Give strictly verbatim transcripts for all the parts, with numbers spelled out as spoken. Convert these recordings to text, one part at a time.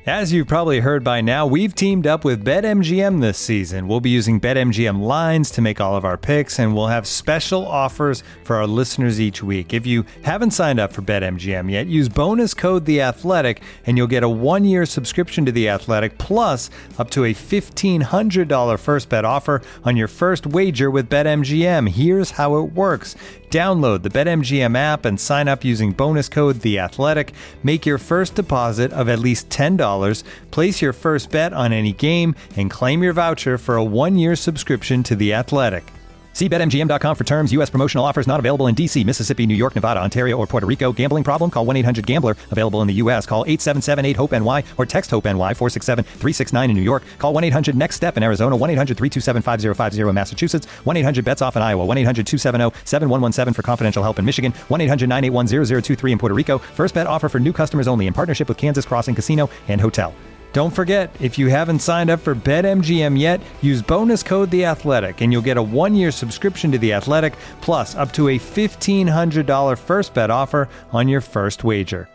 As you've probably heard by now, we've teamed up with BetMGM this season. We'll be using BetMGM lines to make all of our picks, and we'll have special offers for our listeners each week. If you haven't signed up for BetMGM yet, use bonus code The Athletic, and you'll get a one-year subscription to The Athletic, plus up to a fifteen hundred dollars first bet offer on your first wager with BetMGM. Here's how it works. Download the BetMGM app and sign up using bonus code The Athletic. Make your first deposit of at least ten dollars, place your first bet on any game, and claim your voucher for a one-year subscription to The Athletic. See Bet M G M dot com for terms. U S promotional offers not available in D C, Mississippi, New York, Nevada, Ontario, or Puerto Rico. Gambling problem? Call one eight hundred gambler. Available in the U S. Call eight seven seven eight hope N Y or text HOPE-NY four six seven three six nine in New York. Call one eight hundred next step in Arizona. one eight hundred three two seven five zero five zero in Massachusetts. one eight hundred bets off in Iowa. one eight hundred two seven zero seven one one seven for confidential help in Michigan. one eight hundred nine eight one zero zero two three in Puerto Rico. First bet offer for new customers only in partnership with Kansas Crossing Casino and Hotel. Don't forget, if you haven't signed up for BetMGM yet, use bonus code The Athletic, and you'll get a one-year subscription to The Athletic, plus up to a fifteen hundred dollars first bet offer on your first wager.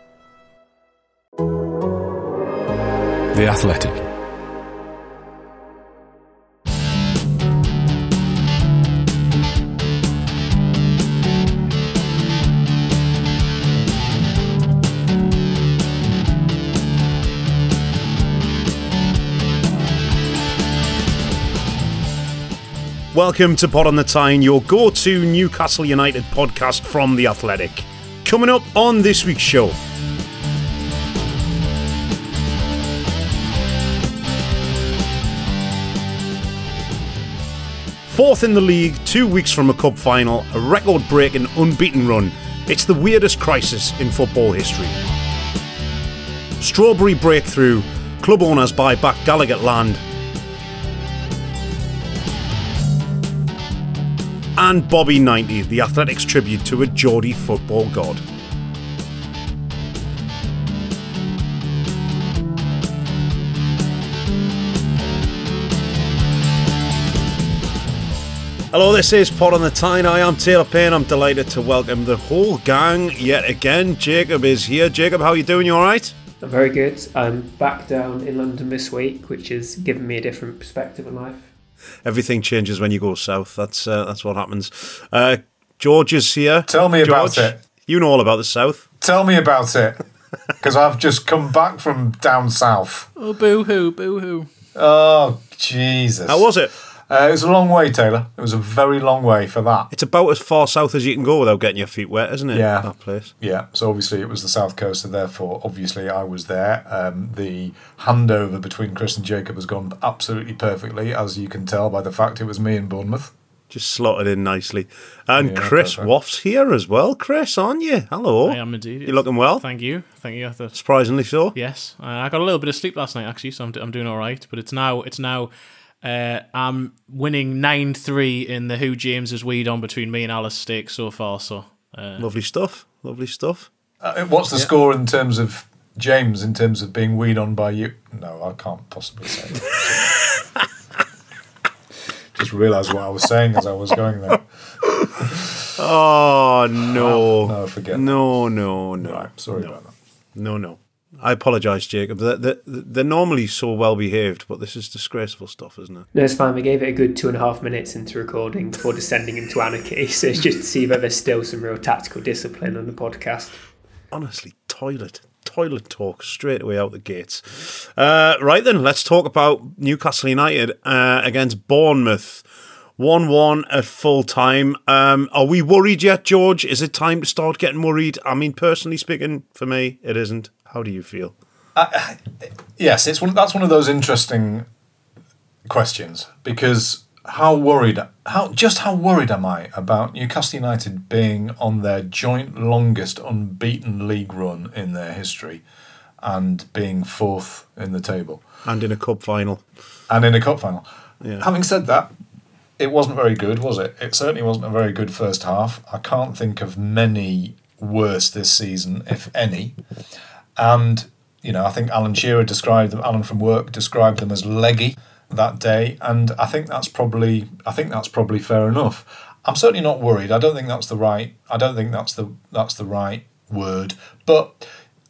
The Athletic. Welcome to Pod on the Tyne, your go-to Newcastle United podcast from The Athletic. Coming up on this week's show. Fourth in the league, two weeks from a cup final, a record-breaking unbeaten run. It's the weirdest crisis in football history. Strawberry breakthrough, club owners buy back Gallagher land, and Bobby ninety, the Athletic's tribute to a Geordie football god. Hello, this is Pod on the Tyne. I am Taylor Payne. I'm delighted to welcome the whole gang yet again. Jacob is here. Jacob, how are you doing? You alright? I'm very good. I'm back down in London this week, which has given me a different perspective on life. Everything changes when you go south. That's uh, that's what happens. Uh, George is here. Tell me George, about it. You know all about the south. Tell me about it. Because I've just come back from down south. Oh, boo-hoo, boo-hoo. Oh, Jesus. How was it? Uh, it was a long way, Taylor. It was a very long way for that. It's about as far south as you can go without getting your feet wet, isn't it? Yeah. That place. Yeah, so obviously it was the south coast, so therefore, obviously, I was there. Um, the handover between Chris and Jacob has gone absolutely perfectly, as you can tell by the fact it was me in Bournemouth. Just slotted in nicely. And Yeah, Chris perfect. Woff's here as well. Chris, aren't you? Hello. I am indeed. You looking well? Thank you. Thank you. Arthur. Surprisingly so. Yes, uh, I got a little bit of sleep last night actually, so I'm, I'm doing all right. But it's now it's now uh, I'm winning nine three in the Who James's weed on between me and Alice Stake so far. So uh, Lovely stuff. Lovely stuff. Uh, what's the Yeah. score in terms of James, in terms of being weed on by you? No, I can't possibly say that. Just realised what I was saying as I was going there. Oh, no. No, forget No, no, no. Right, sorry no. about that. No, no. I apologise, Jacob. They're, they're, they're normally so well behaved, but this is disgraceful stuff, isn't it? No, it's fine. We gave it a good two and a half minutes into recording before descending into anarchy. So it's just to see whether there's still some real tactical discipline on the podcast. Honestly, toilet. Toilet talk straight away out the gates. Uh, right then, let's talk about Newcastle United uh, against Bournemouth. one one at full time. Um, are we worried yet, George? Is it time to start getting worried? I mean, personally speaking, for me, it isn't. How do you feel? Uh, yes, it's one. That's one of those interesting questions, because how worried, how just how worried am I about Newcastle United being on their joint longest unbeaten league run in their history, and being fourth in the table, And in a cup final. and in a cup final. Yeah. Having said that, it wasn't very good, was it? It certainly wasn't a very good first half. I can't think of many worse this season, if any. And, you know, I think Alan Shearer described them, Alan from Work described them as leggy that day, and I think that's probably I think that's probably fair enough. I'm certainly not worried. I don't think that's the right I don't think that's the that's the right word. But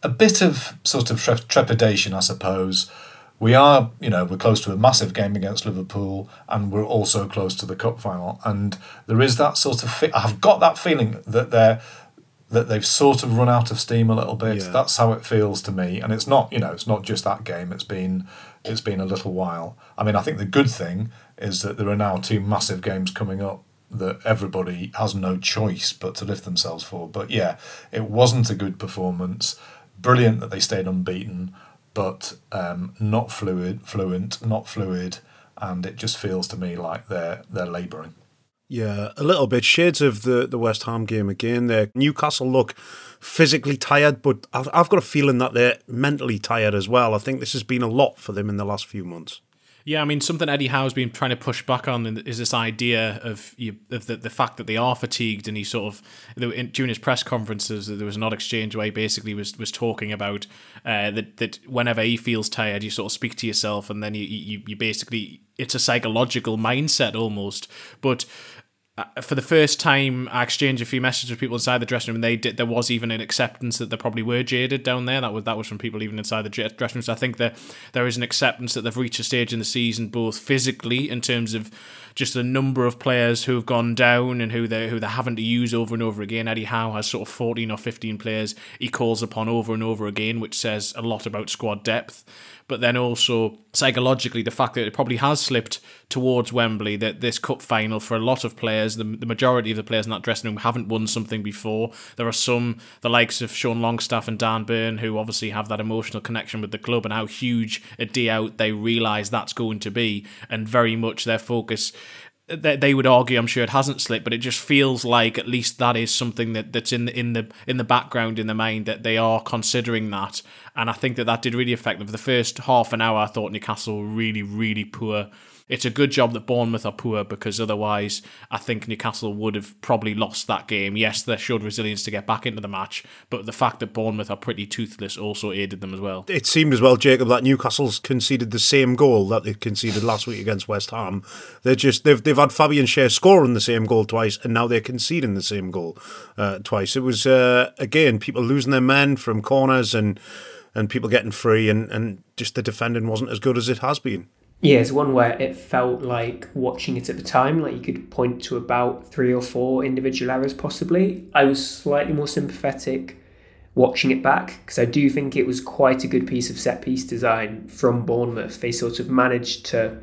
a bit of sort of tre- trepidation, I suppose. We are, you know, we're close to a massive game against Liverpool, and we're also close to the cup final. And there is that sort of, fi- I've got that feeling that they're that they've sort of run out of steam a little bit. Yeah. That's how it feels to me. And it's not, you know, it's not just that game. It's been, it's been a little while. I mean, I think the good thing is that there are now two massive games coming up that everybody has no choice but to lift themselves for. But yeah, it wasn't a good performance. Brilliant that they stayed unbeaten, but um, not fluid, fluent, not fluid, and it just feels to me like they're they're labouring. Yeah, a little bit. Shades of the, the West Ham game again there. Newcastle look physically tired, but I've, I've got a feeling that they're mentally tired as well. I think this has been a lot for them in the last few months. Yeah, I mean, something Eddie Howe's been trying to push back on is this idea of, you, of the, the fact that they are fatigued, and he sort of, during his press conferences, there was an odd exchange where he basically was, was talking about uh, that, that whenever he feels tired, you sort of speak to yourself, and then you, you, you basically, it's a psychological mindset almost. But for the first time, I exchanged a few messages with people inside the dressing room, and they did, there was even an acceptance that they probably were jaded down there. That was that was from people even inside the dressing room. So I think that there is an acceptance that they've reached a stage in the season, both physically in terms of just the number of players who have gone down and who they who they're having to use over and over again. Eddie Howe has sort of fourteen or fifteen players he calls upon over and over again, which says a lot about squad depth. But then also psychologically, the fact that it probably has slipped towards Wembley, that this cup final for a lot of players, the, the majority of the players in that dressing room haven't won something before. There are some, the likes of Sean Longstaff and Dan Burn, who obviously have that emotional connection with the club, and how huge a day out they realise that's going to be, and very much their focus. They would argue, I'm sure it hasn't slipped, but it just feels like at least that is something that, that's in the in the in the background in the mind, that they are considering that. And I think that that did really affect them. For the first half an hour, I thought Newcastle were really, really poor. It's a good job that Bournemouth are poor, because otherwise I think Newcastle would have probably lost that game. Yes, they showed resilience to get back into the match, but the fact that Bournemouth are pretty toothless also aided them as well. It seemed as well, Jacob, that Newcastle's conceded the same goal that they conceded last week against West Ham. They're just they've they've had Fabian Schär scoring the same goal twice, and now they're conceding the same goal uh, twice. It was uh, again people losing their men from corners and and people getting free, and, and just the defending wasn't as good as it has been. Yeah, it's one where it felt like, watching it at the time, like you could point to about three or four individual errors possibly. I was slightly more sympathetic watching it back, because I do think it was quite a good piece of set-piece design from Bournemouth. They sort of managed to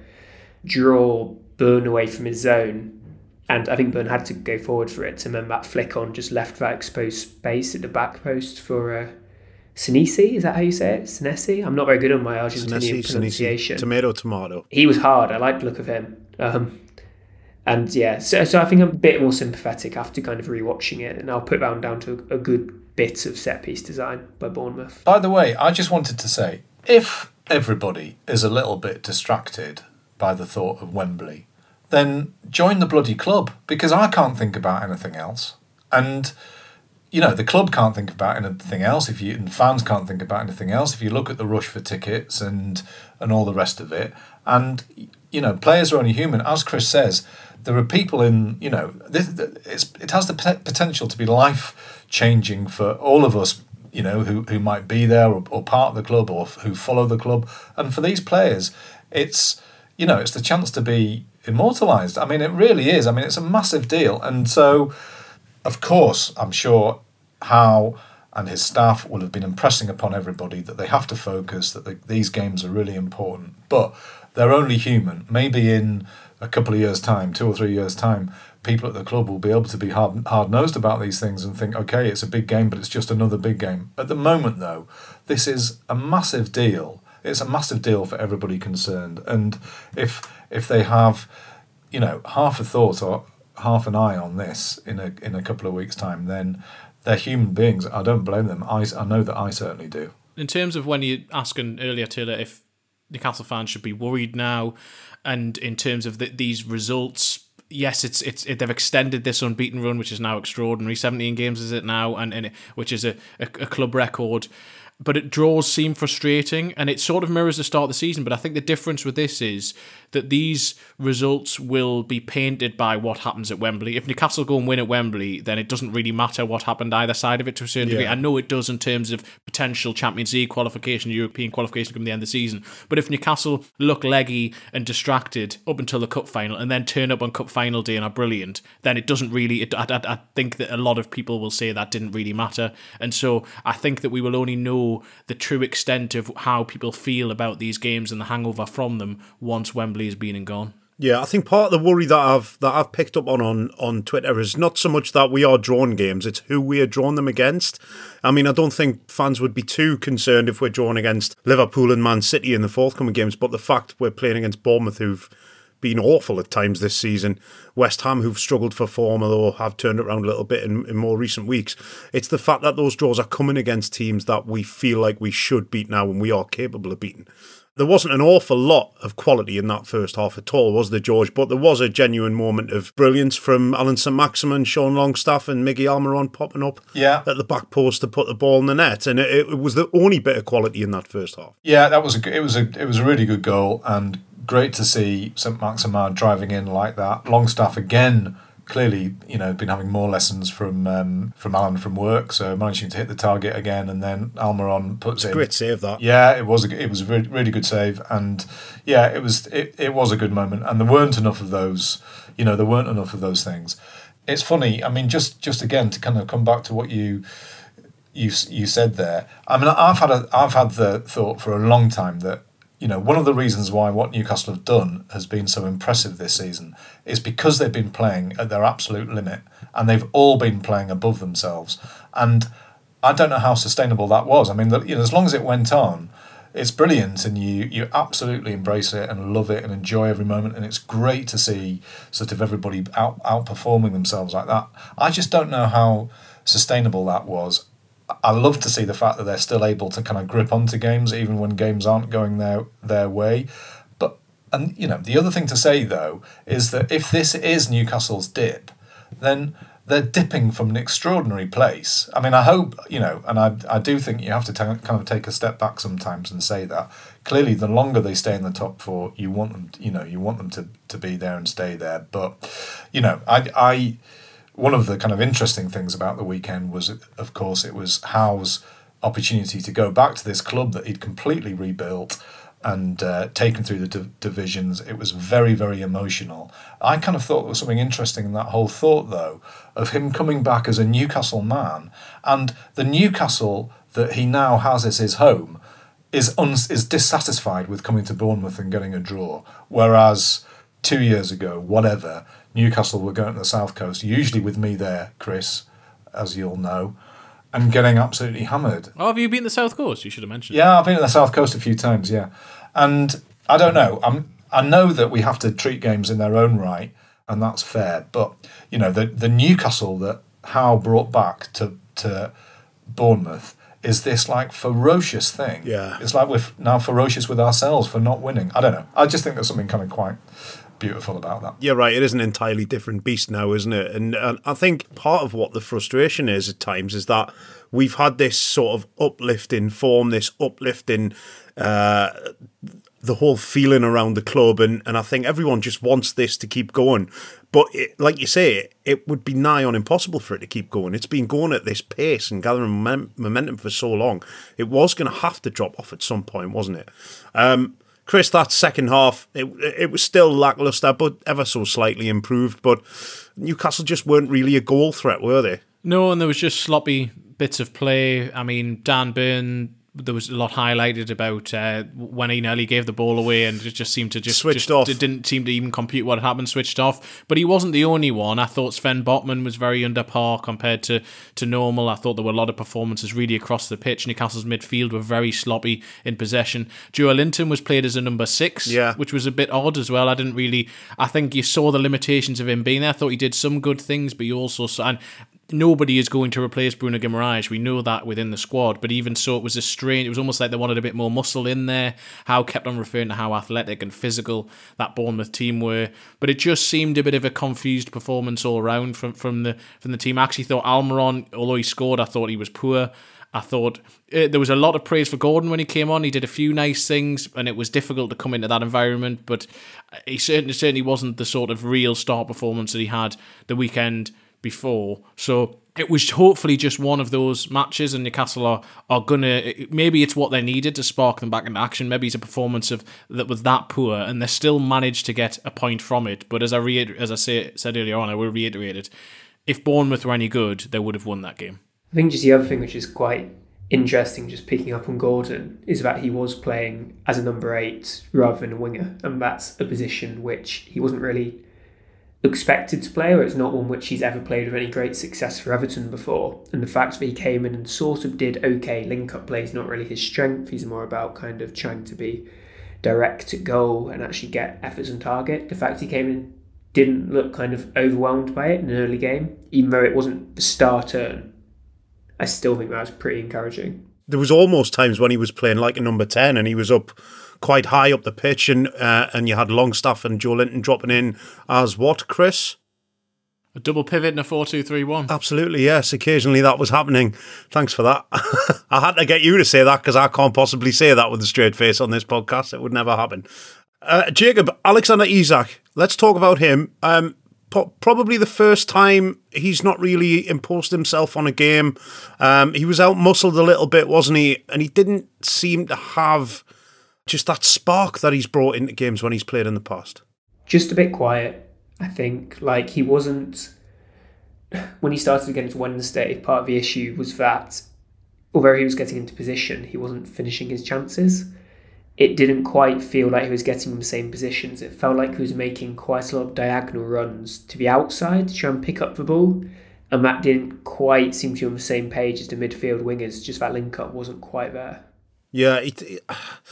draw Burn away from his zone, and I think Burn had to go forward for it, and then that flick on just left that exposed space at the back post for uh, Senesi, is that how you say it? Senesi? I'm not very good on my Argentinian Senesi, pronunciation. Senesi. Tomato, tomato. He was hard. I like the look of him. Um, and yeah, so so I think I'm a bit more sympathetic after kind of rewatching it, and I'll put that one down to a good bit of set-piece design by Bournemouth. By the way, I just wanted to say, if everybody is a little bit distracted by the thought of Wembley, then join the bloody club, because I can't think about anything else. And you know, the club can't think about anything else. If you and fans can't think about anything else. If you look at the rush for tickets and and all the rest of it, and you know, players are only human. As Chris says, there are people in. You know, this, it's, it has the potential to be life changing for all of us. You know, who who might be there or, or part of the club or who follow the club, and for these players, it's you know, it's the chance to be immortalised. I mean, it really is. I mean, it's a massive deal, and so. Of course, I'm sure Howe and his staff will have been impressing upon everybody that they have to focus, that the, these games are really important. But they're only human. Maybe in a couple of years' time, two or three years' time, people at the club will be able to be hard, hard-nosed about these things and think, okay, it's a big game, but it's just another big game. At the moment, though, this is a massive deal. It's a massive deal for everybody concerned. And if if they have, you know, half a thought or half an eye on this in a in a couple of weeks' time, then they're human beings. I don't blame them. I, I know that I certainly do. In terms of when you asking earlier, Taylor, if Newcastle fans should be worried now, and in terms of the, these results, yes, it's it's it, they've extended this unbeaten run, which is now extraordinary. seventeen games is it now, and, and it, which is a, a, a club record. but it draws seem frustrating, and it sort of mirrors the start of the season. But I think the difference with this is that these results will be painted by what happens at Wembley. If Newcastle go and win at Wembley, then it doesn't really matter what happened either side of it to a certain Yeah. degree. I know it does in terms of potential Champions League qualification, European qualification come the end of the season. But if Newcastle look leggy and distracted up until the cup final and then turn up on cup final day and are brilliant, then it doesn't really, it, I, I, I think that a lot of people will say that didn't really matter. And so I think that we will only know the true extent of how people feel about these games and the hangover from them once Wembley has been and gone. Yeah, I think part of the worry that I've that I've picked up on, on on Twitter is not so much that we are drawing games, it's who we are drawing them against. I mean, I don't think fans would be too concerned if we're drawing against Liverpool and Man City in the forthcoming games, but the fact we're playing against Bournemouth, who've been awful at times this season, West Ham, who've struggled for form, although have turned it around a little bit in, in more recent weeks, it's the fact that those draws are coming against teams that we feel like we should beat now and we are capable of beating. There wasn't an awful lot of quality in that first half at all, was there, George? But there was a genuine moment of brilliance from Alan Saint-Maximin, Sean Longstaff and Miggy Almiron popping up Yeah. at the back post to put the ball in the net. And it, it was the only bit of quality in that first half. Yeah, that was a, it was a it was a really good goal, and great to see Saint-Maximin driving in like that. Longstaff again, clearly, you know, been having more lessons from um, from Alan from work, so managing to hit the target again, and then Almiron puts in. Great save that. Yeah, it was a, it was a really, really good save, and yeah, it was it, it was a good moment, and there weren't enough of those, you know, there weren't enough of those things. It's funny, I mean, just just again to kind of come back to what you you you said there. I mean, I've had a I've had the thought for a long time that, you know, one of the reasons why what Newcastle have done has been so impressive this season is because they've been playing at their absolute limit, and they've all been playing above themselves. And I don't know how sustainable that was. I mean, the, you know, as long as it went on, it's brilliant, and you you absolutely embrace it and love it and enjoy every moment. And it's great to see sort of everybody out outperforming themselves like that. I just don't know how sustainable that was. I love to see the fact that they're still able to kind of grip onto games even when games aren't going their their way. But, and you know, the other thing to say though is that if this is Newcastle's dip, then they're dipping from an extraordinary place. I mean, I hope, you know, and I I do think you have to t- kind of take a step back sometimes and say that clearly the longer they stay in the top four, you want them, you know, you want them to to be there and stay there. But, you know, I I. One of the kind of interesting things about the weekend was, of course, it was Howe's opportunity to go back to this club that he'd completely rebuilt and uh, taken through the div- divisions. It was very, very emotional. I kind of thought there was something interesting in that whole thought, though, of him coming back as a Newcastle man, and the Newcastle that he now has as his home is un- is dissatisfied with coming to Bournemouth and getting a draw, whereas two years ago, whatever, Newcastle were going to the South Coast, usually with me there, Chris, as you'll know, and getting absolutely hammered. Oh, have you been to the South Coast? You should have mentioned. Yeah, I've been to the South Coast a few times, yeah. And I don't know, I'm, I know that we have to treat games in their own right, and that's fair, but, you know, the, the Newcastle that Howe brought back to, to Bournemouth is this, like, ferocious thing. Yeah. It's like we're now ferocious with ourselves for not winning. I don't know. I just think there's something kind of quite beautiful about that. You're right, it is an entirely different beast now, isn't it? And, and I think part of what the frustration is at times is that we've had this sort of uplifting form, this uplifting, uh, the whole feeling around the club, and, and I think everyone just wants this to keep going. But it, like you say, it would be nigh on impossible for it to keep going. It's been going at this pace and gathering momentum for so long. It was going to have to drop off at some point, wasn't it? Um, Chris, that second half, it it was still lacklustre, but ever so slightly improved. But Newcastle just weren't really a goal threat, were they? No, and there was just sloppy bits of play. I mean, Dan Burn, there was a lot highlighted about uh, when he nearly gave the ball away and it just seemed to just switched just, off. It didn't seem to even compute what had happened, switched off. But he wasn't the only one. I thought Sven Botman was very under par compared to, to normal. I thought there were a lot of performances really across the pitch. Newcastle's midfield were very sloppy in possession. Joe Linton was played as a number six, yeah. which was a bit odd as well. I didn't really, I think you saw the limitations of him being there. I thought he did some good things, but you also saw, and nobody is going to replace Bruno Guimaraes. We know that within the squad, but even so, it was a strange. It was almost like they wanted a bit more muscle in there. Howe kept on referring to how athletic and physical that Bournemouth team were, but it just seemed a bit of a confused performance all around from from the from the team. I actually thought Almiron, although he scored, I thought he was poor. I thought uh, there was a lot of praise for Gordon when he came on. He did a few nice things, and it was difficult to come into that environment, but he certainly certainly wasn't the sort of real star performance that he had the weekend before. So it was hopefully just one of those matches, and Newcastle are, are going to... Maybe it's what they needed to spark them back into action. Maybe it's a performance of that was that poor, and they still managed to get a point from it. But as I reiter- as I say, said earlier on, I will reiterate it, if Bournemouth were any good, they would have won that game. I think just the other thing which is quite interesting, just picking up on Gordon, is that he was playing as a number eight rather than a winger, and that's a position which he wasn't really expected to play, or it's not one which he's ever played with any great success for Everton before. And the fact that he came in and sort of did okay link-up play is not really his strength. He's more about kind of trying to be direct at goal and actually get efforts on target. The fact he came in didn't look kind of overwhelmed by it in an early game, even though it wasn't the star turn. I still think that was pretty encouraging. There was almost times when he was playing like a number ten and he was up quite high up the pitch, and uh, and you had Longstaff and Joe Linton dropping in as what, Chris? A double pivot in a four two three one. Absolutely, yes. Occasionally that was happening. Thanks for that. I had to get you to say that because I can't possibly say that with a straight face on this podcast. It would never happen. Uh, Jacob, Alexander Isak, let's talk about him. Um, Probably the first time he's not really imposed himself on a game. Um, he was out-muscled a little bit, wasn't he? And he didn't seem to have just that spark that he's brought into games when he's played in the past. Just a bit quiet, I think. Like, he wasn't... When he started against Wednesday, part of the issue was that although he was getting into position, he wasn't finishing his chances. It didn't quite feel like he was getting in the same positions. It felt like he was making quite a lot of diagonal runs to the outside to try and pick up the ball. And that didn't quite seem to be on the same page as the midfield wingers. Just that link-up wasn't quite there. Yeah, it, it,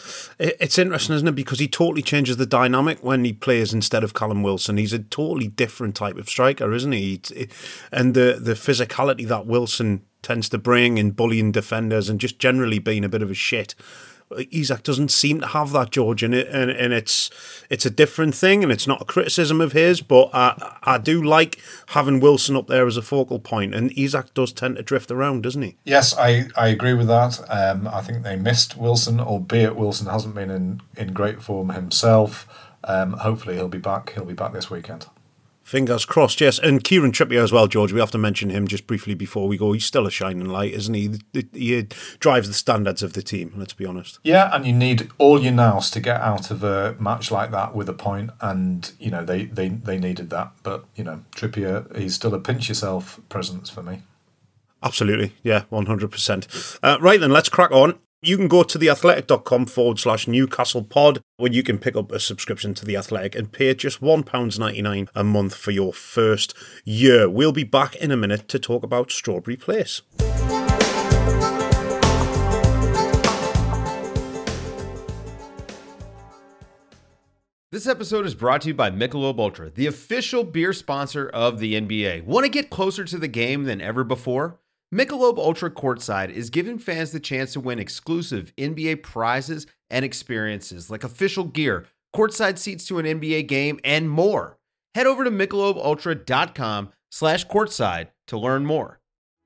it's interesting, isn't it? Because he totally changes the dynamic when he plays instead of Callum Wilson. He's a totally different type of striker, isn't he? And the, the physicality that Wilson tends to bring in bullying defenders and just generally being a bit of a shit. Isak doesn't seem to have that, George, and, it, and, and it's it's a different thing, and it's not a criticism of his, but I, I do like having Wilson up there as a focal point, and Isak does tend to drift around, doesn't he? Yes, I, I agree with that. Um, I think they missed Wilson, albeit Wilson hasn't been in, in great form himself. Um, hopefully he'll be back. He'll be back this weekend. Fingers crossed, yes. And Kieran Trippier as well, George. We have to mention him just briefly before we go. He's still a shining light, isn't he? He drives the standards of the team, let's be honest. Yeah, and you need all your nous to get out of a match like that with a point, and, you know, they, they, they needed that. But, you know, Trippier, he's still a pinch-yourself presence for me. Absolutely, yeah, one hundred percent. Uh, right then, let's crack on. You can go to theathletic.com forward slash Newcastle pod, where you can pick up a subscription to The Athletic and pay just one pound ninety-nine a month for your first year. We'll be back in a minute to talk about Strawberry Place. This episode is brought to you by Michelob Ultra, the official beer sponsor of the N B A. Want to get closer to the game than ever before? Michelob Ultra Courtside is giving fans the chance to win exclusive N B A prizes and experiences like official gear, courtside seats to an N B A game, and more. Head over to michelobultra.com slash courtside to learn more.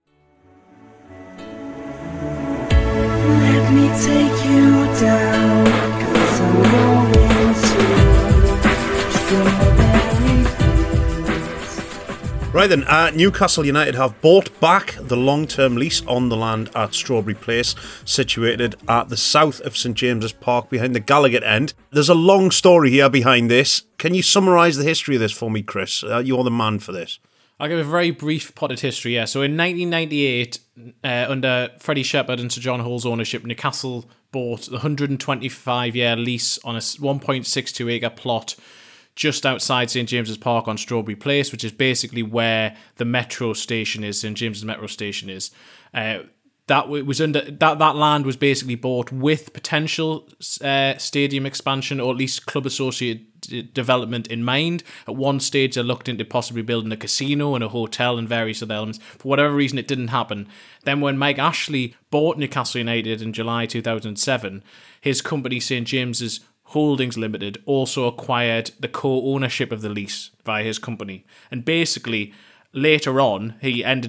Let me take you down, 'cause I'm going to strawberry fields. Right then, uh, Newcastle United have bought back the long-term lease on the land at Strawberry Place, situated at the south of St James's Park behind the Gallowgate end. There's a long story here behind this. Can you summarise the history of this for me, Chris? Uh, you're the man for this. I'll give a very brief potted history, yeah. So in nineteen ninety-eight, uh, under Freddie Shepherd and Sir John Hall's ownership, Newcastle bought the one hundred twenty-five year lease on a one point six two acre plot just outside St James's Park on Strawberry Place, which is basically where the metro station is, St James's metro station is. Uh, that was under that that land was basically bought with potential uh, stadium expansion, or at least club associated development in mind. At one stage, they looked into possibly building a casino and a hotel and various other elements. For whatever reason, it didn't happen. Then when Mike Ashley bought Newcastle United in July two thousand seven, his company St James's Holdings Limited also acquired the co-ownership of the lease by his company. And basically, later on, he ended up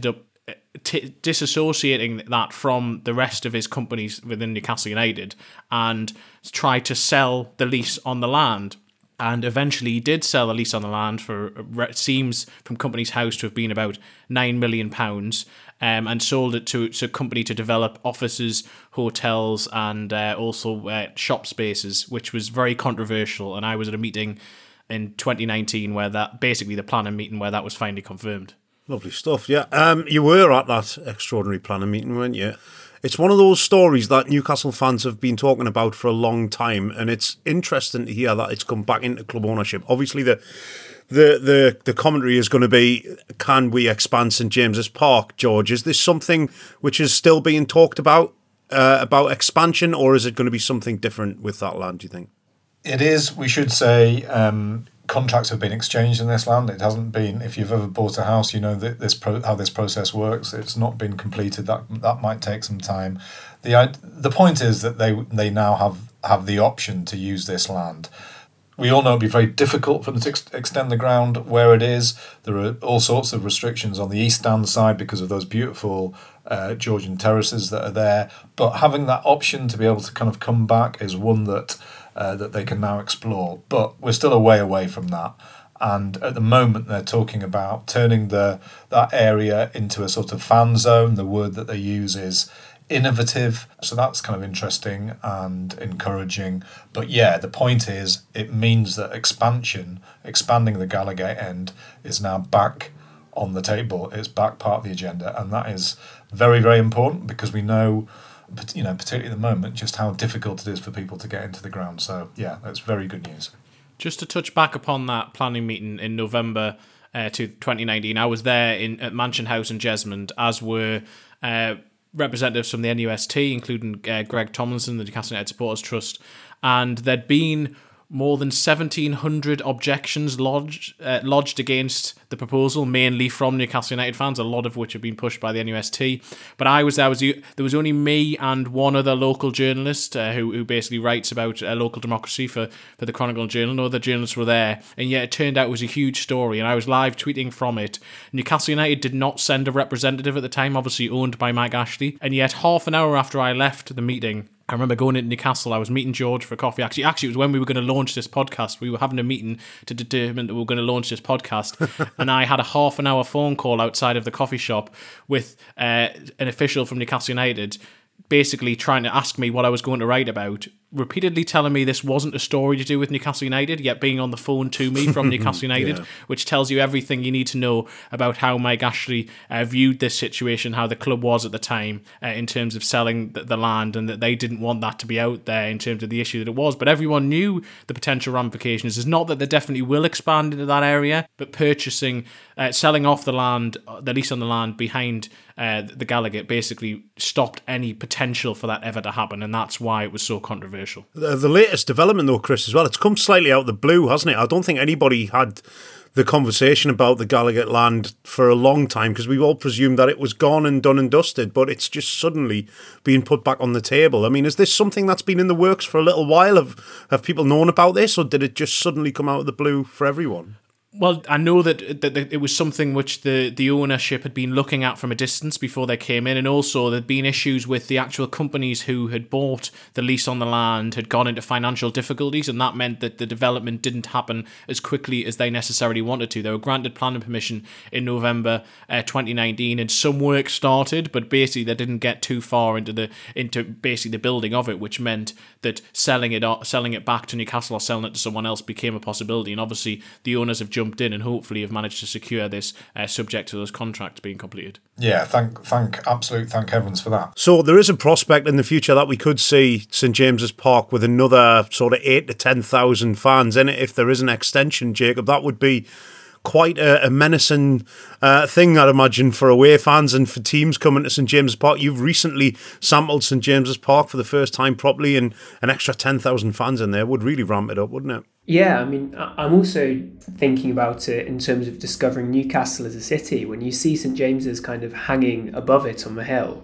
T- disassociating that from the rest of his companies within Newcastle United and try to sell the lease on the land. And eventually he did sell the lease on the land for, it seems from Company's House to have been about nine million pounds, um, and sold it to, to a company to develop offices, hotels, and uh, also uh, shop spaces, which was very controversial. And I was at a meeting in twenty nineteen where that, basically the planning meeting where that was finally confirmed. Lovely stuff, yeah. Um, you were at that extraordinary planning meeting, weren't you? It's one of those stories that Newcastle fans have been talking about for a long time, and it's interesting to hear that it's come back into club ownership. Obviously, the the the, the commentary is going to be, can we expand St James's Park, George? Is this something which is still being talked about, uh, about expansion, or is it going to be something different with that land, do you think? It is, we should say, um, contracts have been exchanged in this land. It hasn't been, if you've ever bought a house, you know that this pro, how this process works. It's not been completed. That that might take some time. The the point is that they they now have, have the option to use this land. We all know it'd be very difficult for them to ex- extend the ground where it is. There are all sorts of restrictions on the east stand side because of those beautiful uh, Georgian terraces that are there. But having that option to be able to kind of come back is one that Uh, that they can now explore, but we're still a way away from that. And at the moment, they're talking about turning the that area into a sort of fan zone. The word that they use is innovative, so that's kind of interesting and encouraging. But yeah, the point is, it means that expansion, expanding the Gallowgate end, is now back on the table. It's back part of the agenda, and that is very, very important because we know, you know, particularly at the moment, just how difficult it is for people to get into the ground. So, yeah, that's very good news. Just to touch back upon that planning meeting in November uh, to twenty nineteen, I was there in at Mansion House in Jesmond, as were uh, representatives from the N U S T, including uh, Greg Tomlinson, the Newcastle United Supporters Trust, and there'd been more than seventeen hundred objections lodged uh, lodged against the proposal, mainly from Newcastle United fans, a lot of which have been pushed by the N U S T. But I was there, was there was only me and one other local journalist uh, who, who basically writes about uh, local democracy for, for the Chronicle Journal. No other journalists were there, and yet it turned out it was a huge story, and I was live tweeting from it. Newcastle United did not send a representative at the time, obviously owned by Mike Ashley, and yet half an hour after I left the meeting, I remember going into Newcastle, I was meeting George for coffee. Actually, actually, it was when we were going to launch this podcast. We were having a meeting to determine that we were going to launch this podcast. And I had a half an hour phone call outside of the coffee shop with uh, an official from Newcastle United, basically trying to ask me what I was going to write about, repeatedly telling me this wasn't a story to do with Newcastle United, yet being on the phone to me from Newcastle United, yeah. which tells you everything you need to know about how Mike Ashley uh, viewed this situation, how the club was at the time uh, in terms of selling the, the land, and that they didn't want that to be out there in terms of the issue that it was. But everyone knew the potential ramifications. It's not that they definitely will expand into that area, but purchasing, uh, selling off the land, the lease on the land behind uh, the Gallowgate basically stopped any potential for that ever to happen, and that's why it was so controversial. The, the latest development, though, Chris, as well, it's come slightly out of the blue, hasn't it? I don't think anybody had the conversation about the Gallowgate land for a long time because we all presumed that it was gone and done and dusted, but it's just suddenly being put back on the table. I mean, is this something that's been in the works for a little while? Have, have people known about this, or did it just suddenly come out of the blue for everyone? Well, I know that, that it was something which the, the ownership had been looking at from a distance before they came in, and also there'd been issues with the actual companies who had bought the lease on the land had gone into financial difficulties, and that meant that the development didn't happen as quickly as they necessarily wanted to. They were granted planning permission in November uh, twenty nineteen, and some work started, but basically they didn't get too far into the into basically the building of it, which meant that selling it selling it back to Newcastle or selling it to someone else became a possibility. And obviously the owners have jumped in and hopefully have managed to secure this uh, subject to those contracts being completed. Yeah, thank, thank, absolute thank heavens for that. So there is a prospect in the future that we could see St James's Park with another sort of eight to ten thousand fans in it if there is an extension, Jacob. That would be quite a, a menacing uh, thing, I'd imagine, for away fans and for teams coming to St James's Park. You've recently sampled St James's Park for the first time properly, and an extra ten thousand fans in there would really ramp it up, wouldn't it? Yeah, I mean, I'm also thinking about it in terms of discovering Newcastle as a city. When you see St James's kind of hanging above it on the hill,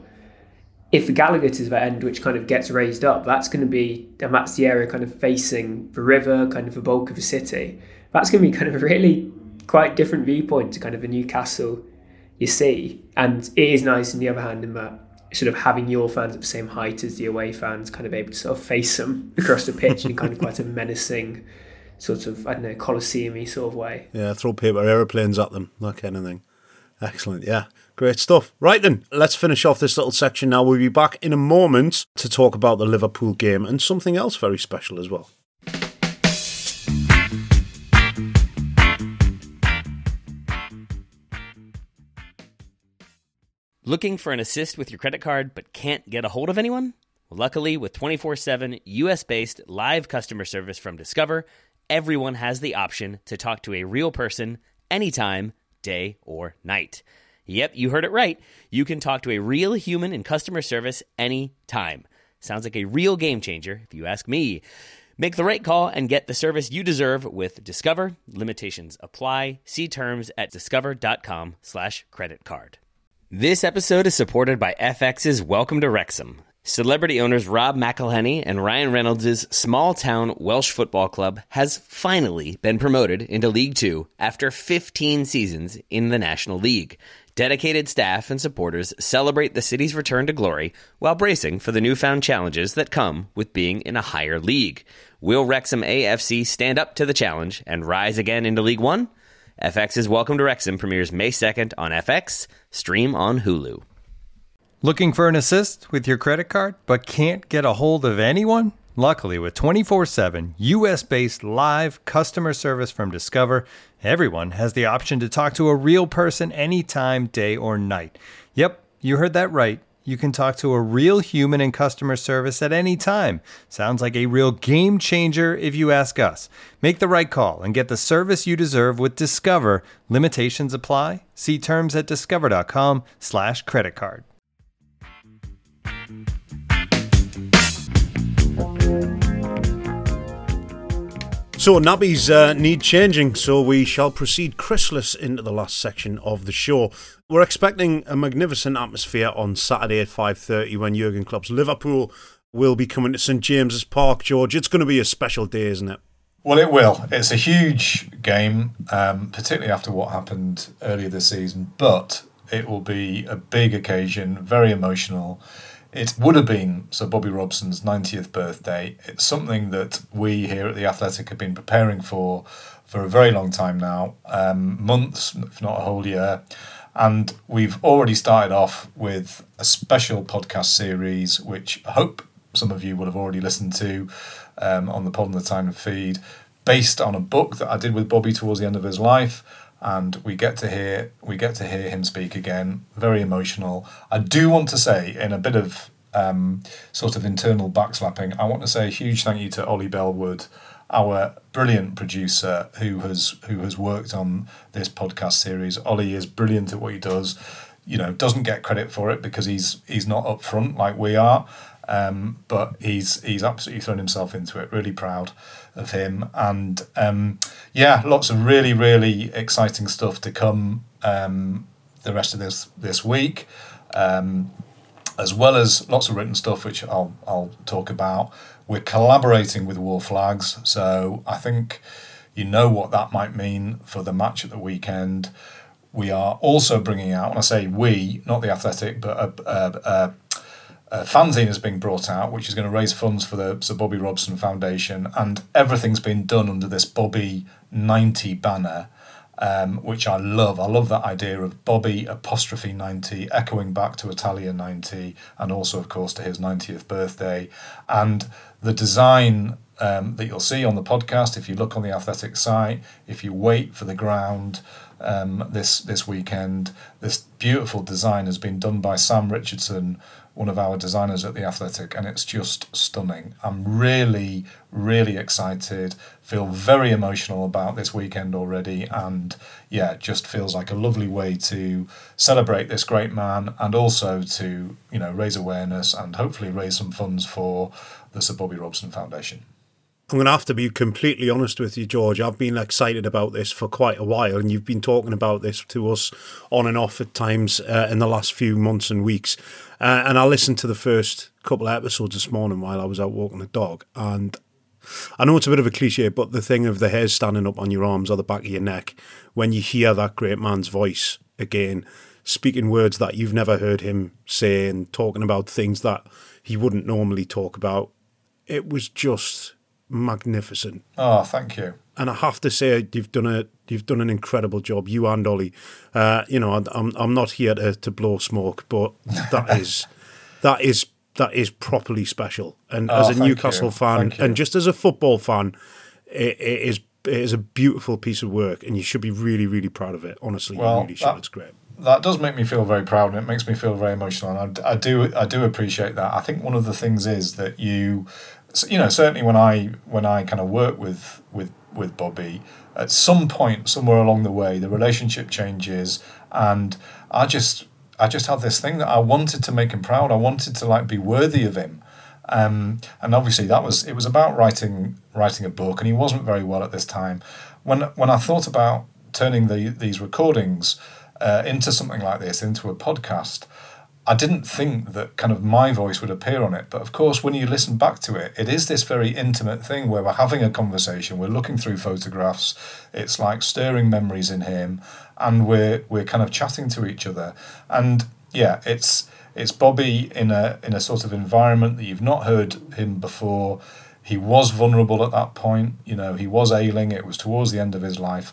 if the Gallowgate is the end which kind of gets raised up, that's going to be, and that's the area kind of facing the river, kind of the bulk of the city. That's going to be kind of a really quite different viewpoint to kind of a Newcastle you see. And it is nice, on the other hand, in that sort of having your fans at the same height as the away fans, kind of able to sort of face them across the pitch in kind of quite a menacing sort of, I don't know, Colosseum-y sort of way. Yeah, throw paper aeroplanes at them, that kind of thing. Excellent, yeah. Great stuff. Right then, let's finish off this little section now. We'll be back in a moment to talk about the Liverpool game and something else very special as well. Looking for an assist with your credit card but can't get a hold of anyone? Luckily, with twenty-four seven U S-based live customer service from Discover, everyone has the option to talk to a real person anytime, day or night. Yep, you heard it right. You can talk to a real human in customer service anytime. Sounds like a real game changer, if you ask me. Make the right call and get the service you deserve with Discover. Limitations apply. See terms at discover.com slash credit card. This episode is supported by F X's Welcome to Wrexham. Celebrity owners Rob McElhenney and Ryan Reynolds' small-town Welsh football club has finally been promoted into League Two after fifteen seasons in the National League. Dedicated staff and supporters celebrate the city's return to glory while bracing for the newfound challenges that come with being in a higher league. Will Wrexham A F C stand up to the challenge and rise again into League One? F X's Welcome to Wrexham premieres May second on F X. Stream on Hulu. Looking for an assist with your credit card but can't get a hold of anyone? Luckily, with twenty-four seven U S-based live customer service from Discover, everyone has the option to talk to a real person anytime, day or night. Yep, you heard that right. You can talk to a real human in customer service at any time. Sounds like a real game changer if you ask us. Make the right call and get the service you deserve with Discover. Limitations apply. See terms at discover.com slash credit card. So nappies uh, need changing, so we shall proceed Chrisless into the last section of the show. We're expecting a magnificent atmosphere on Saturday at five thirty when Jurgen Klopp's Liverpool will be coming to St James's Park, George. It's going to be a special day, isn't it? Well, it will. It's a huge game, um, particularly after what happened earlier this season, but it will be a big occasion, very emotional. It would have been Sir Bobby Robson's ninetieth birthday. It's something that we here at The Athletic have been preparing for for a very long time now, um, months, if not a whole year. And we've already started off with a special podcast series, which I hope some of you will have already listened to um, on the Pod and the Time feed, based on a book that I did with Bobby towards the end of his life. And we get to hear we get to hear him speak again. Very emotional. I do want to say, in a bit of um, sort of internal backslapping, I want to say a huge thank you to Ollie Bellwood, our brilliant producer who has who has worked on this podcast series. Ollie is brilliant at what he does. You know, doesn't get credit for it because he's he's not up front like we are. Um, but he's he's absolutely thrown himself into it. Really proud of him, and um, yeah, lots of really really exciting stuff to come um, the rest of this this week, um, as well as lots of written stuff which I'll I'll talk about. We're collaborating with War Flags, so I think you know what that might mean for the match at the weekend. We are also bringing out, when I say we, not The Athletic, but a, a, a A fanzine is being brought out, which is going to raise funds for the Sir Bobby Robson Foundation, and everything's been done under this Bobby ninety banner, um, which I love. I love that idea of Bobby apostrophe ninety, echoing back to Italia ninety, and also, of course, to his ninetieth birthday. And the design um, that you'll see on the podcast, if you look on the Athletic site, if you wait for the ground um, this this weekend, this beautiful design has been done by Sam Richardson, one of our designers at The Athletic, and it's just stunning. I'm really, really excited, feel very emotional about this weekend already, and yeah, it just feels like a lovely way to celebrate this great man and also to, you know, raise awareness and hopefully raise some funds for the Sir Bobby Robson Foundation. I'm going to have to be completely honest with you, George. I've been excited about this for quite a while, and you've been talking about this to us on and off at times uh, in the last few months and weeks. Uh, and I listened to the first couple of episodes this morning while I was out walking the dog. And I know it's a bit of a cliche, but the thing of the hairs standing up on your arms or the back of your neck, when you hear that great man's voice again, speaking words that you've never heard him say and talking about things that he wouldn't normally talk about. It was just magnificent. Oh, thank you. And I have to say, you've done a you've done an incredible job, you and Ollie. Uh, you know, I'm I'm not here to, to blow smoke, but that is that is that is properly special. And Oh, as a thank Newcastle you. fan, Thank you. and just as a football fan, it, it is it is a beautiful piece of work, and you should be really really proud of it. Honestly, Well, you really should. that- It's great. That does make me feel very proud, and it makes me feel very emotional. And I, I do, I do appreciate that. I think one of the things is that you, you know, certainly when I when I kind of work with with with Bobby, at some point somewhere along the way, the relationship changes, and I just I just had this thing that I wanted to make him proud. I wanted to like be worthy of him. Um, and obviously that was it was about writing writing a book, and he wasn't very well at this time. When when I thought about turning the these recordings Uh, into something like this, into a podcast, I didn't think that kind of my voice would appear on it. But of course, when you listen back to it, it is this very intimate thing where we're having a conversation, we're looking through photographs, it's like stirring memories in him, and we're we're kind of chatting to each other. And yeah, it's it's Bobby in a in a sort of environment that you've not heard him before. He was vulnerable at that point, you know, he was ailing, it was towards the end of his life.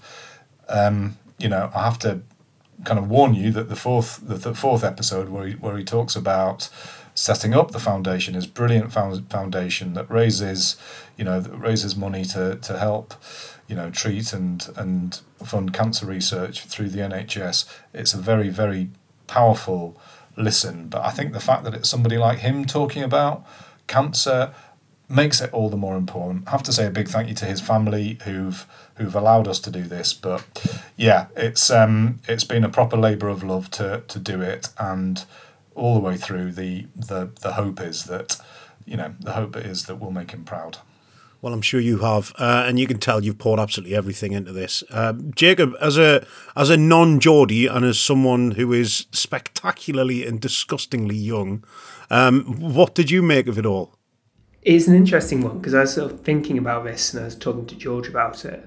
Um, you know, I have to kind of warn you that the fourth the, the fourth episode where he, where he talks about setting up the foundation, his brilliant foundation that raises, you know, that raises money to to help, you know, treat and and fund cancer research through the N H S. It's a very very powerful listen, but I think the fact that it's somebody like him talking about cancer makes it all the more important. I have to say a big thank you to his family who've who've allowed us to do this. But yeah, it's um it's been a proper labour of love to to do it, and all the way through the the the hope is that, you know, the hope is that we'll make him proud. Well, I'm sure you have, uh, and you can tell you've poured absolutely everything into this. Um, Jacob, as a as a non-Geordie and as someone who is spectacularly and disgustingly young, um, what did you make of it all? It's an interesting one because I was sort of thinking about this and I was talking to George about it.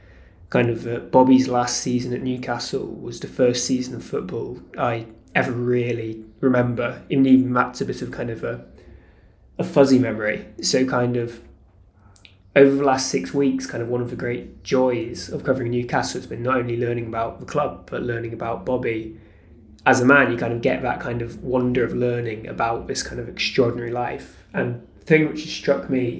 Kind of uh, Bobby's last season at Newcastle was the first season of football I ever really remember, even even that's a bit of kind of a, a fuzzy memory. So kind of over the last six weeks, kind of one of the great joys of covering Newcastle has been not only learning about the club, but learning about Bobby. As a man, you kind of get that kind of wonder of learning about this kind of extraordinary life. And thing which struck me,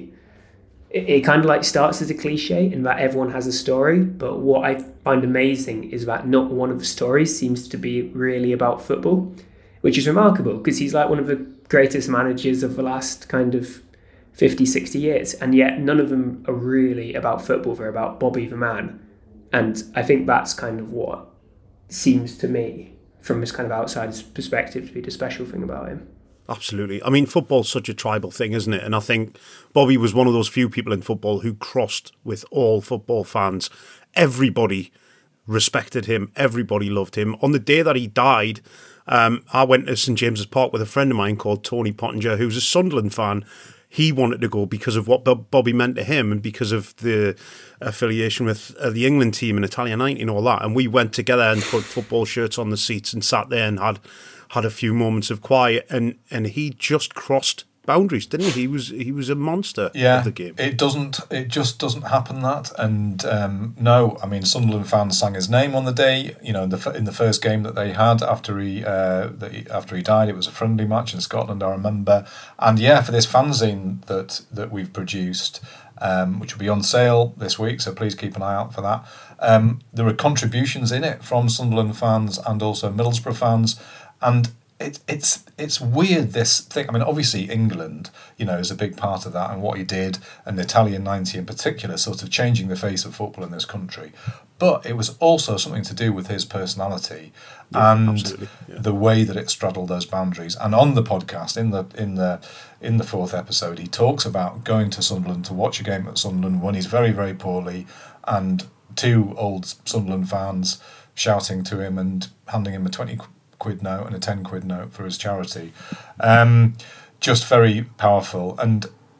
it, it kind of like starts as a cliche in that everyone has a story, but what I find amazing is that not one of the stories seems to be really about football, which is remarkable because he's like one of the greatest managers of the last kind of fifty, sixty years, and yet none of them are really about football, they're about Bobby the man. And I think that's kind of what seems to me, from this kind of outsider's perspective, to be the special thing about him. Absolutely. I mean, football's such a tribal thing, isn't it? And I think Bobby was one of those few people in football who crossed with all football fans. Everybody respected him. Everybody loved him. On the day that he died, um, I went to St James's Park with a friend of mine called Tony Pottinger, who's a Sunderland fan. He wanted to go because of what Bobby meant to him and because of the affiliation with uh, the England team and Italia ninety and all that. And we went together and put football shirts on the seats and sat there and had had a few moments of quiet. And, and he just crossed boundaries, didn't he? He was he was a monster yeah, of the game. It doesn't. It just doesn't happen that. And um, no, I mean, Sunderland fans sang his name on the day. You know, in the in the first game that they had after he uh, that he, after he died, it was a friendly match in Scotland, I remember. And yeah, for this fanzine that that we've produced, um, which will be on sale this week, so please keep an eye out for that. Um, there are contributions in it from Sunderland fans and also Middlesbrough fans, and It, it's it's weird, this thing. I mean, obviously England, you know, is a big part of that, and what he did, and the Italian ninety in particular, sort of changing the face of football in this country. But it was also something to do with his personality yeah, and yeah. the way that it straddled those boundaries. And on the podcast, in the in the in the fourth episode, he talks about going to Sunderland to watch a game at Sunderland when he's very very poorly, and two old Sunderland fans shouting to him and handing him a twenty quid note and a ten quid note for his charity. Um, just very powerful. And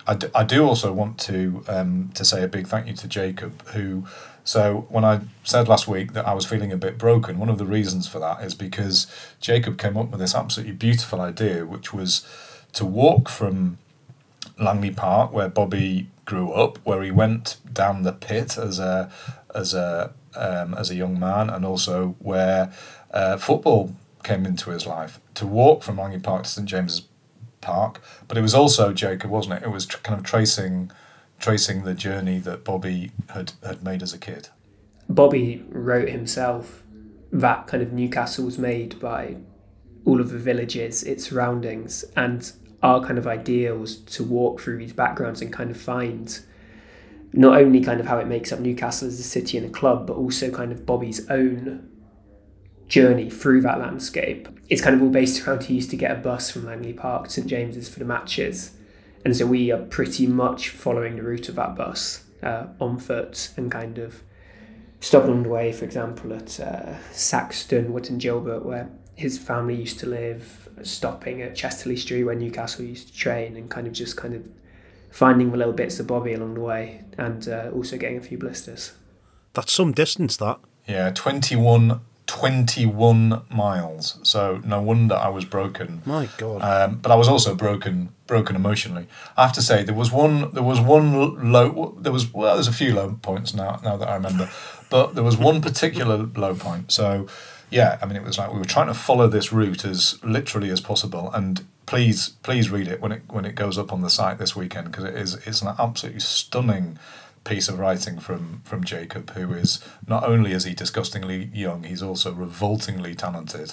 I do, I do also want to um, to say a big thank you to Jacob, who. So when I said last week that I was feeling a bit broken, one of the reasons for that is because Jacob came up with this absolutely beautiful idea, which was to walk from Langley Park, where Bobby grew up, where he went down the pit as a as a um, as a young man, and also where uh, football came into his life. To walk from Langley Park to St James's Park, but it was also Jacob, wasn't it? It was tr- kind of tracing. tracing the journey that Bobby had, had made as a kid. Bobby wrote himself that kind of Newcastle was made by all of the villages, its surroundings, and our kind of idea was to walk through these backgrounds and kind of find not only kind of how it makes up Newcastle as a city and a club, but also kind of Bobby's own journey through that landscape. It's kind of all based around he used to get a bus from Langley Park to St James's for the matches. And so we are pretty much following the route of that bus uh, on foot and kind of stopping on the way, for example, at uh, Saxton, Wootton Gilbert, where his family used to live, stopping at Chesterley Street where Newcastle used to train, and kind of just kind of finding the little bits of Bobby along the way, and uh, also getting a few blisters. That's some distance, that. Yeah, twenty-one, twenty-one miles. So no wonder I was broken. My God. Um, but I was also broken, broken emotionally. I have to say there was one, there was one low. There was well, there's a few low points now. Now that I remember, but there was one particular low point. So yeah, I mean, it was like we were trying to follow this route as literally as possible. And please, please read it when it when it goes up on the site this weekend, because it is it's an absolutely stunning piece of writing from from Jacob, who is not only is he disgustingly young, he's also revoltingly talented.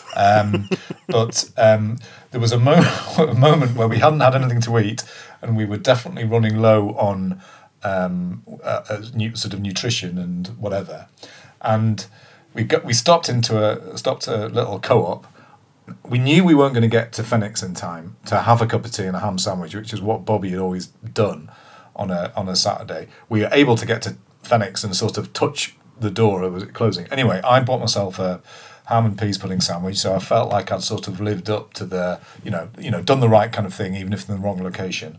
Um, but um, there was a, mo- a moment where we hadn't had anything to eat, and we were definitely running low on um, uh, uh, nu- sort of nutrition and whatever. And we got we stopped into a stopped a little co-op. We knew we weren't going to get to Phoenix in time to have a cup of tea and a ham sandwich, which is what Bobby had always done on a on a Saturday. We were able to get to Phoenix and sort of touch the door as it closing. Anyway, I bought myself a ham and peas pudding sandwich, so I felt like I'd sort of lived up to the, you know, you know, done the right kind of thing, even if in the wrong location.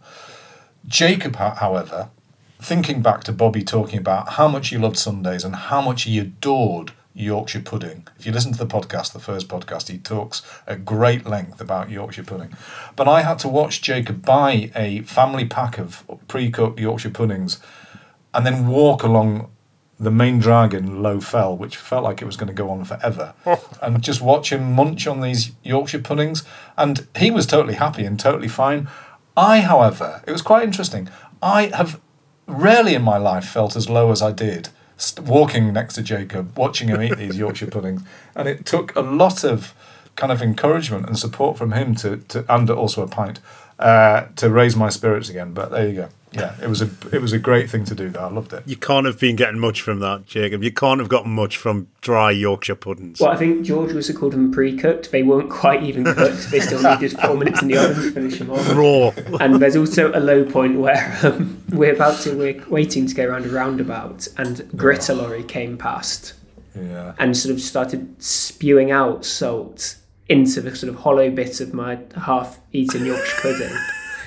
Jacob, however, thinking back to Bobby talking about how much he loved Sundays and how much he adored Yorkshire pudding. If you listen to the podcast, the first podcast, he talks at great length about Yorkshire pudding. But I had to watch Jacob buy a family pack of pre-cooked Yorkshire puddings and then walk along the main drag in Low Fell, which felt like it was going to go on forever, and just watch him munch on these Yorkshire puddings. And he was totally happy and totally fine. I, however, it was quite interesting. I have rarely in my life felt as low as I did walking next to Jacob, watching him eat these Yorkshire puddings, and it took a lot of kind of encouragement and support from him to, to and also a pint uh, to raise my spirits again. But there you go. Yeah, it was a it was a great thing to do. That I loved it. You can't have been getting much from that, Jacob. You can't have gotten much from dry Yorkshire puddings. Well, I think George also called them pre-cooked. They weren't quite even cooked. They still needed four minutes in the oven to finish them off. Raw. And there's also a low point where um, we're about to we're waiting to go around a roundabout, and Gritter lorry came past, yeah, and sort of started spewing out salt into the sort of hollow bit of my half-eaten Yorkshire pudding,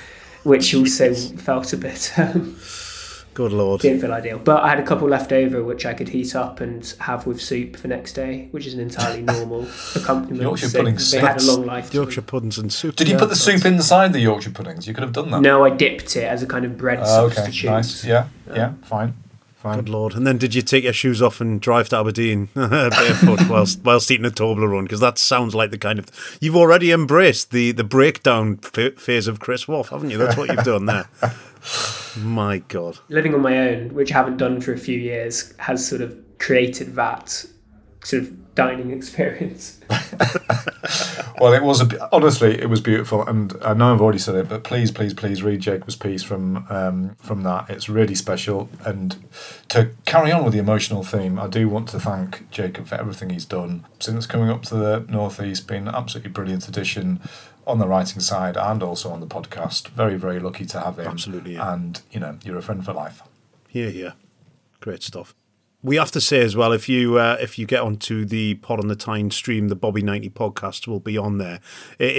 which also felt a bit. Um, Good Lord. Didn't feel ideal. But I had a couple left over which I could heat up and have with soup the next day, which is an entirely normal accompaniment. Yorkshire so pudding They soup. had a long life. Yorkshire puddings and soup. Did you yeah, put the soup inside the Yorkshire puddings? You could have done that. No, I dipped it as a kind of bread Oh, okay, substitute. nice. Yeah, yeah, fine. Fine. Good Lord. And then did you take your shoes off and drive to Aberdeen barefoot whilst, whilst eating a Toblerone? Because that sounds like the kind of... You've already embraced the, the breakdown f- phase of Chris Wolf, haven't you? That's what you've done there. My God. Living on my own, which I haven't done for a few years, has sort of created that sort of dining experience. Well, it was a, honestly, it was beautiful, and I know I've already said it, but please, please, please read Jacob's piece from um, from that. It's really special, and to carry on with the emotional theme, I do want to thank Jacob for everything he's done since coming up to the Northeast. Been an absolutely brilliant addition on the writing side and also on the podcast. Very, very lucky to have him. Absolutely, yeah. And you know, you're a friend for life. Here, here, great stuff. We have to say as well, if you uh, if you get onto the Pod on the Tyne stream, the Bobby ninety podcast will be on there. It is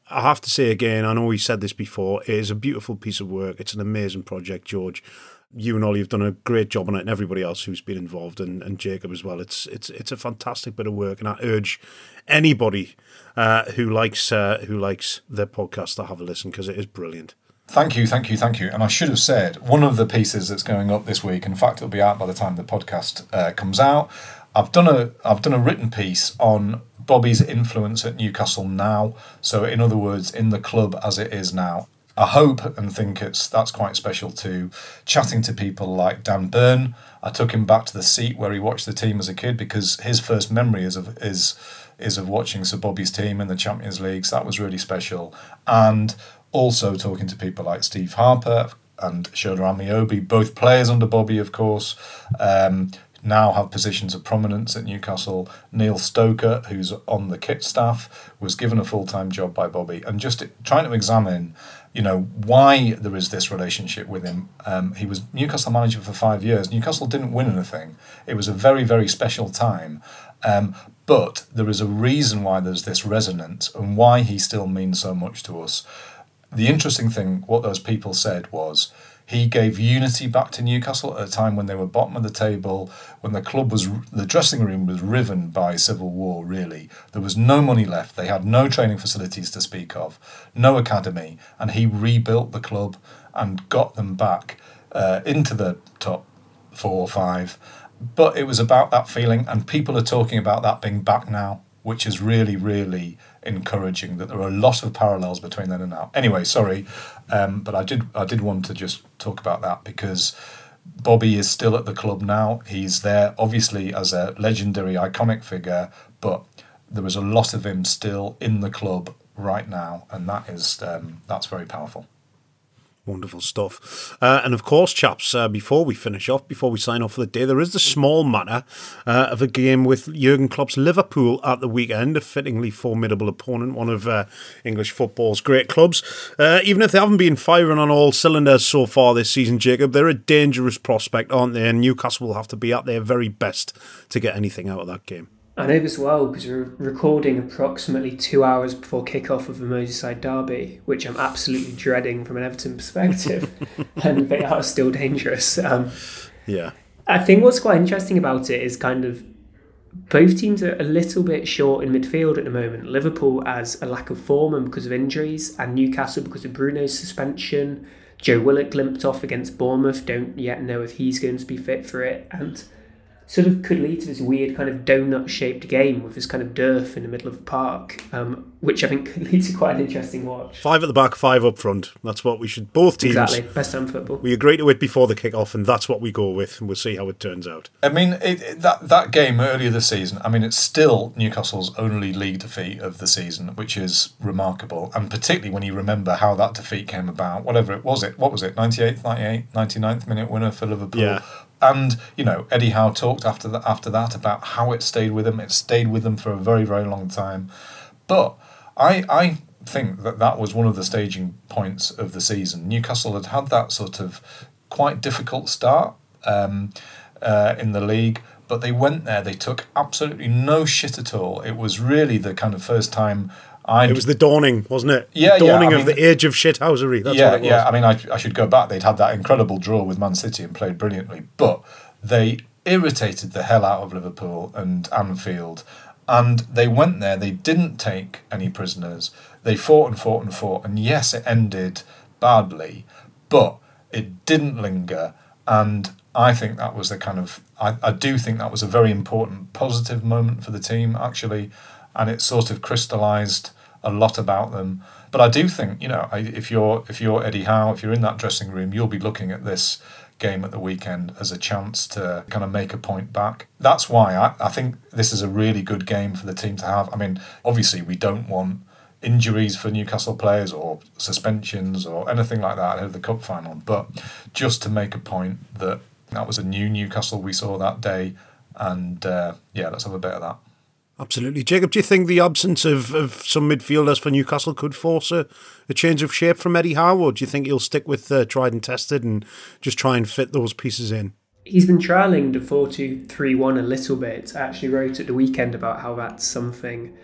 I have to say again, I know we said this before, it is a beautiful piece of work. It's an amazing project, George. You and Ollie have done a great job on it, and everybody else who's been involved, and, and Jacob as well. It's it's it's a fantastic bit of work, and I urge anybody uh, who likes uh, who likes their podcast to have a listen, because it is brilliant. Thank you, thank you, thank you. And I should have said, one of the pieces that's going up this week, in fact, it'll be out by the time the podcast uh, comes out. I've done a I've done a written piece on Bobby's influence at Newcastle now. So, in other words, in the club as it is now. I hope and think it's that's quite special too. Chatting to people like Dan Burn, I took him back to the seat where he watched the team as a kid, because his first memory is of is is of watching Sir Bobby's team in the Champions League. So that was really special. And also talking to people like Steve Harper and Shola Amiobi, both players under Bobby, of course. Um, now have positions of prominence at Newcastle. Neil Stoker, who's on the kit staff, was given a full-time job by Bobby, and just trying to examine, you know, why there is this relationship with him. Um, he was Newcastle manager for five years. Newcastle didn't win anything. It was a very, very special time. Um, but there is a reason why there's this resonance and why he still means so much to us. The interesting thing, what those people said was, he gave unity back to Newcastle at a time when they were bottom of the table, when the club was, the dressing room was riven by civil war, really. There was no money left. They had no training facilities to speak of, no academy, and he rebuilt the club and got them back uh, into the top four or five. But it was about that feeling, and people are talking about that being back now, which is really, really encouraging, that there are a lot of parallels between then and now. Anyway, sorry, um, but I did I did want to just talk about that, because Bobby is still at the club now. He's there, obviously, as a legendary, iconic figure, but there is a lot of him still in the club right now, and that is um, that's very powerful. Wonderful stuff. Uh, and of course, chaps, uh, before we finish off, before we sign off for the day, there is the small matter uh, of a game with Jurgen Klopp's Liverpool at the weekend, a fittingly formidable opponent, one of uh, English football's great clubs. Uh, even if they haven't been firing on all cylinders so far this season, Jacob, they're a dangerous prospect, aren't they? And Newcastle will have to be at their very best to get anything out of that game. I know as well, because we're recording approximately two hours before kick-off of the Merseyside derby, which I'm absolutely dreading from an Everton perspective, and they are still dangerous. Um, yeah. I think what's quite interesting about it is kind of both teams are a little bit short in midfield at the moment. Liverpool has a lack of form and because of injuries, and Newcastle because of Bruno's suspension. Joe Willock limped off against Bournemouth, don't yet know if he's going to be fit for it, and sort of could lead to this weird kind of donut-shaped game with this kind of dearth in the middle of the park, um, which I think could lead to quite an interesting watch. Five at the back, five up front. That's what we should, both teams. Exactly, best time football. We agree to it before the kick-off, and that's what we go with, and we'll see how it turns out. I mean, it, it, that, that game earlier this season, I mean, it's still Newcastle's only league defeat of the season, which is remarkable, and particularly when you remember how that defeat came about, whatever it was, it what was it, ninety-eighth, ninety-eighth, ninety-ninth minute winner for Liverpool. Yeah. And, you know, Eddie Howe talked after that, after that about how it stayed with him. It stayed with them for a very, very long time. But I I think that that was one of the staging points of the season. Newcastle had had that sort of quite difficult start um, uh, in the league, but they went there. They took absolutely no shit at all. It was really the kind of first time I'd... It was the dawning, wasn't it? Yeah, the dawning yeah, I of mean, the age of shithousery. That's yeah, what it was. yeah. I mean, I, I should go back. They'd had that incredible draw with Man City and played brilliantly, but they irritated the hell out of Liverpool and Anfield, and they went there. They didn't take any prisoners. They fought and fought and fought, and yes, it ended badly, but it didn't linger, and I think that was the kind of... I, I do think that was a very important positive moment for the team, actually, and it sort of crystallised a lot about them. But I do think, you know, if you're if you're Eddie Howe, if you're in that dressing room, you'll be looking at this game at the weekend as a chance to kind of make a point back. That's why I, I think this is a really good game for the team to have. I mean, obviously we don't want injuries for Newcastle players or suspensions or anything like that ahead of the cup final, but just to make a point that that was a new Newcastle we saw that day, and uh, yeah, let's have a bit of that. Absolutely. Jacob, do you think the absence of, of some midfielders for Newcastle could force a, a change of shape from Eddie Howe, or do you think he'll stick with uh, tried and tested and just try and fit those pieces in? He's been trialling the four two three one a little bit. I actually wrote at the weekend about how that's something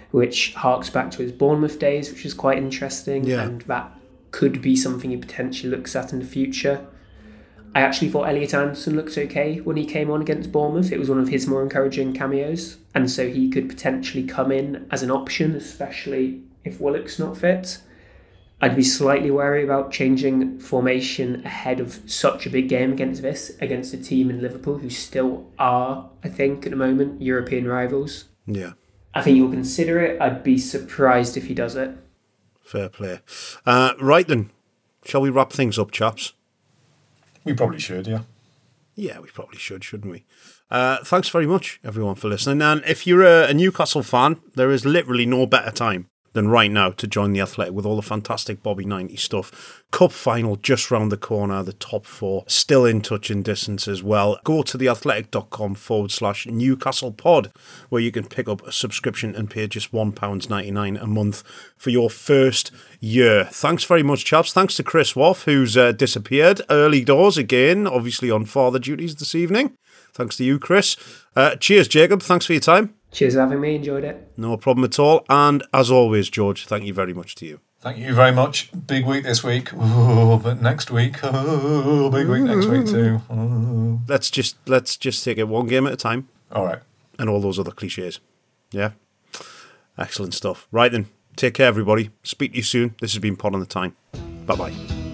which harks back to his Bournemouth days, which is quite interesting, Yeah. and that could be something he potentially looks at in the future. I actually thought Elliot Anderson looked okay when he came on against Bournemouth. It was one of his more encouraging cameos, and so he could potentially come in as an option, especially if Willock's not fit. I'd be slightly wary about changing formation ahead of such a big game against this, against a team in Liverpool who still are, I think, at the moment, European rivals. Yeah. I think he'll consider it. I'd be surprised if he does it. Fair play. Uh, right then, shall we wrap things up, chaps? We probably should, yeah. Yeah, we probably should, shouldn't we? Uh, thanks very much, everyone, for listening. And if you're a, a Newcastle fan, there is literally no better time than right now to join the Athletic with all the fantastic Bobby ninety stuff. Cup final just round the corner, the top four still in touching distance as well. Go to theathletic.com forward slash Newcastle pod, where you can pick up a subscription and pay just one pound ninety-nine a month for your first year. Thanks very much, chaps. Thanks to Chris Woff, who's uh, disappeared early doors again, obviously on father duties this evening. Thanks to you, Chris. Uh, cheers, Jacob. Thanks for your time. Cheers for having me. Enjoyed it. No problem at all. And as always, George, thank you very much to you. Thank you very much. Big week this week, oh, but next week, oh, big week next week too. Oh. Let's just let's just take it one game at a time. All right. And all those other cliches. Yeah. Excellent stuff. Right then. Take care, everybody. Speak to you soon. This has been Pod on the Tyne. Bye-bye.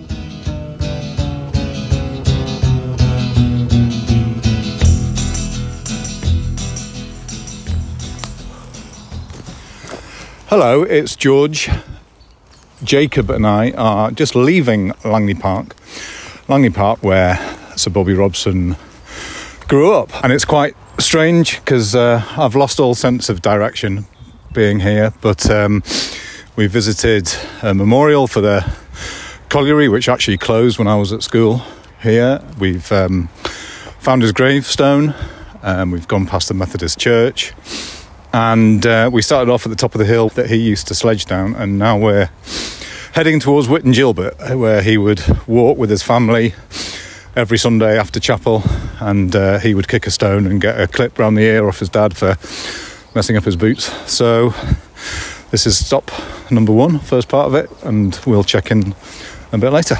Hello, it's George. Jacob and I are just leaving Langley Park. Langley Park, where Sir Bobby Robson grew up. And it's quite strange because uh, I've lost all sense of direction being here. But um, we visited a memorial for the colliery, which actually closed when I was at school here. We've um, found his gravestone. Um, we've gone past the Methodist church. And uh, we started off at the top of the hill that he used to sledge down, and now we're heading towards Witton Gilbert, where he would walk with his family every Sunday after chapel, and uh, he would kick a stone and get a clip round the ear off his dad for messing up his boots. So this is stop number one, first part of it, and we'll check in a bit later.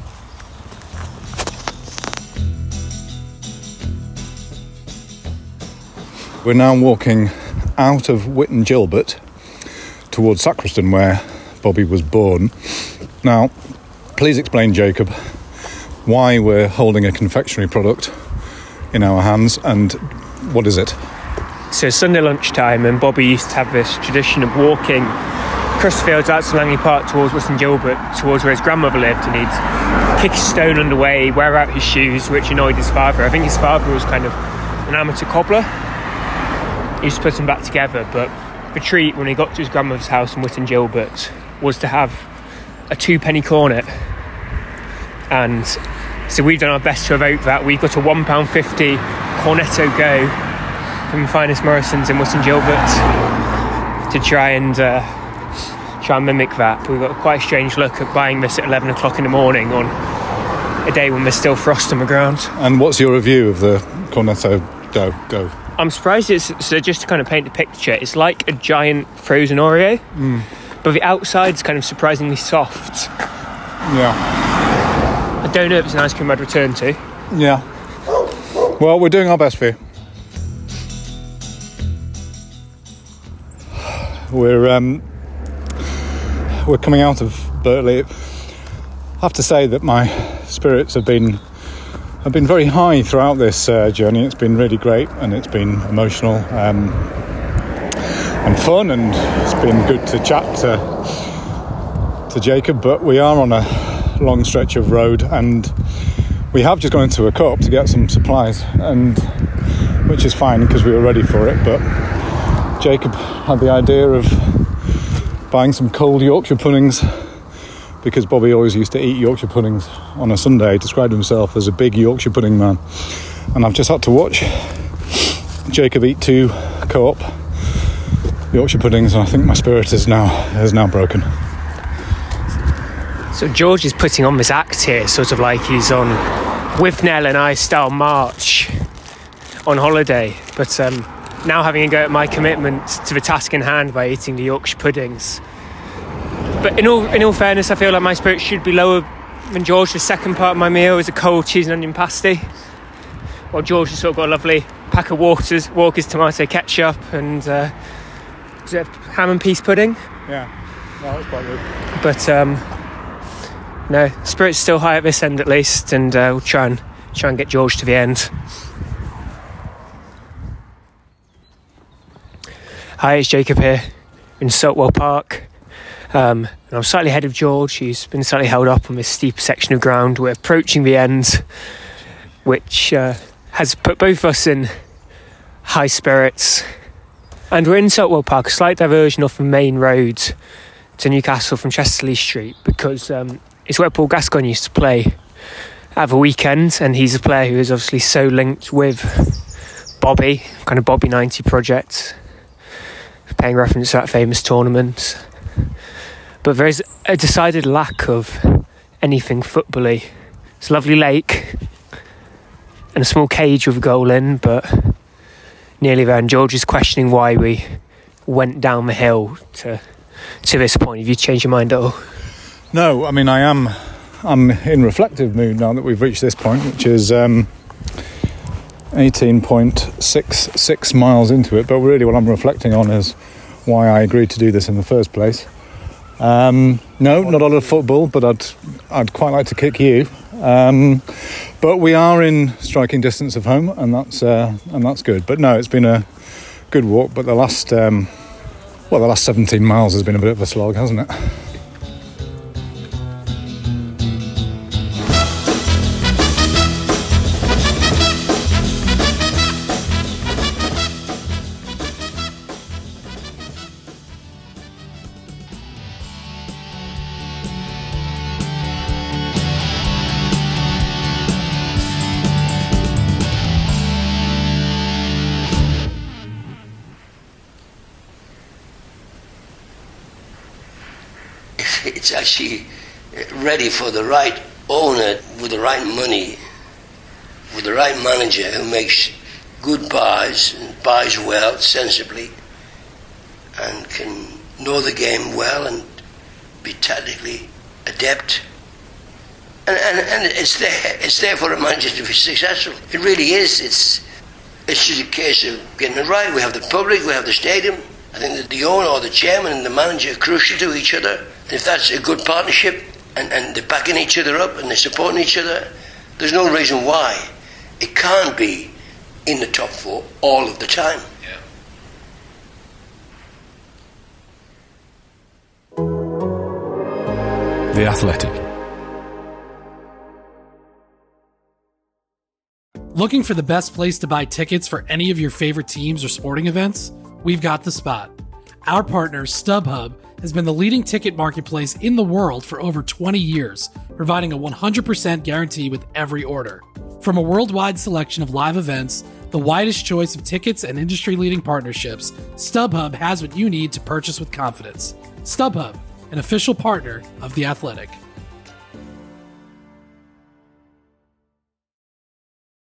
We're now walking out of Witton Gilbert towards Sacriston, where Bobby was born. Now, please explain, Jacob, why we're holding a confectionery product in our hands and what is it? So Sunday lunchtime, and Bobby used to have this tradition of walking across the fields out to Langley Park towards Witton Gilbert, towards where his grandmother lived, and he'd kick a stone on the way, wear out his shoes, which annoyed his father. I think his father was kind of an amateur cobbler. He used to put them back together, but the treat when he got to his grandmother's house in Witton Gilbert was to have a two penny cornet. And so we've done our best to evoke that. We've got a one pound fifty Cornetto Go from the finest Morrison's in Witton Gilbert to try and uh, try and mimic that. But we've got quite a strange look at buying this at eleven o'clock in the morning on a day when there's still frost on the ground. And what's your review of the Cornetto Go? Go. I'm surprised it's, so just to kind of paint the picture, it's like a giant frozen Oreo, mm. but the outside's kind of surprisingly soft. Yeah. I don't know if it's an ice cream I'd return to. Yeah. Well, we're doing our best for you. We're, um, we're coming out of Burtley. I have to say that my spirits have been I've been very high throughout this uh, journey. It's been really great, and it's been emotional um, and fun, and it's been good to chat to, to Jacob. But we are on a long stretch of road, and we have just gone into a co-op to get some supplies, and which is fine because we were ready for it. But Jacob had the idea of buying some cold Yorkshire puddings, because Bobby always used to eat Yorkshire puddings on a Sunday. He described himself as a big Yorkshire pudding man. And I've just had to watch Jacob eat two co-op Yorkshire puddings, and I think my spirit is now is now broken. So George is putting on this act here, sort of like he's on With Nell and I style march on holiday. But um, now having a go at my commitment to the task in hand by eating the Yorkshire puddings. But in all in all fairness, I feel like my spirits should be lower than George. The second part of my meal is a cold cheese and onion pasty, while George has sort of got a lovely pack of Walker's, Walker's tomato ketchup and uh, is it ham and peas pudding? Yeah, no, that's quite good. But um, no, spirits still high at this end at least, and uh, we'll try and try and get George to the end. Hi, it's Jacob here in Saltwell Park. Um, and I'm slightly ahead of George. He's been slightly held up on this steep section of ground. We're approaching the end, which uh, has put both of us in high spirits. And we're in Saltwell Park, a slight diversion off the main road to Newcastle from Chesterley Street, because um, it's where Paul Gascoigne used to play at the weekend, and he's a player who is obviously so linked with Bobby, kind of Bobby ninety project, paying reference to that famous tournament. But there is a decided lack of anything football-y. It's a lovely lake and a small cage with a goal in, but nearly there. And George is questioning why we went down the hill to to this point. Have you changed your mind at all? No, I mean, I am I'm in reflective mood now that we've reached this point, which is um, eighteen point six six miles into it. But really what I'm reflecting on is why I agreed to do this in the first place. Um, no, not a lot of football, but I'd I'd quite like to kick you. Um, but we are in striking distance of home, and that's uh, and that's good. But no, it's been a good walk. But the last um, well, the last seventeen miles has been a bit of a slog, hasn't it? It's actually ready for the right owner with the right money, with the right manager who makes good buys and buys well, sensibly, and can know the game well and be tactically adept. And, and, and it's there. It's there for a manager to be successful. It really is. It's it's just a case of getting it right. We have the public, we have the stadium. I think that the owner or the chairman and the manager are crucial to each other. If that's a good partnership and, and they're backing each other up and they're supporting each other, there's no reason why it can't be in the top four all of the time. Yeah. The Athletic. Looking for the best place to buy tickets for any of your favorite teams or sporting events? We've got the spot. Our partner, StubHub, has been the leading ticket marketplace in the world for over twenty years, providing a one hundred percent guarantee with every order. From a worldwide selection of live events, the widest choice of tickets and industry-leading partnerships, StubHub has what you need to purchase with confidence. StubHub, an official partner of The Athletic.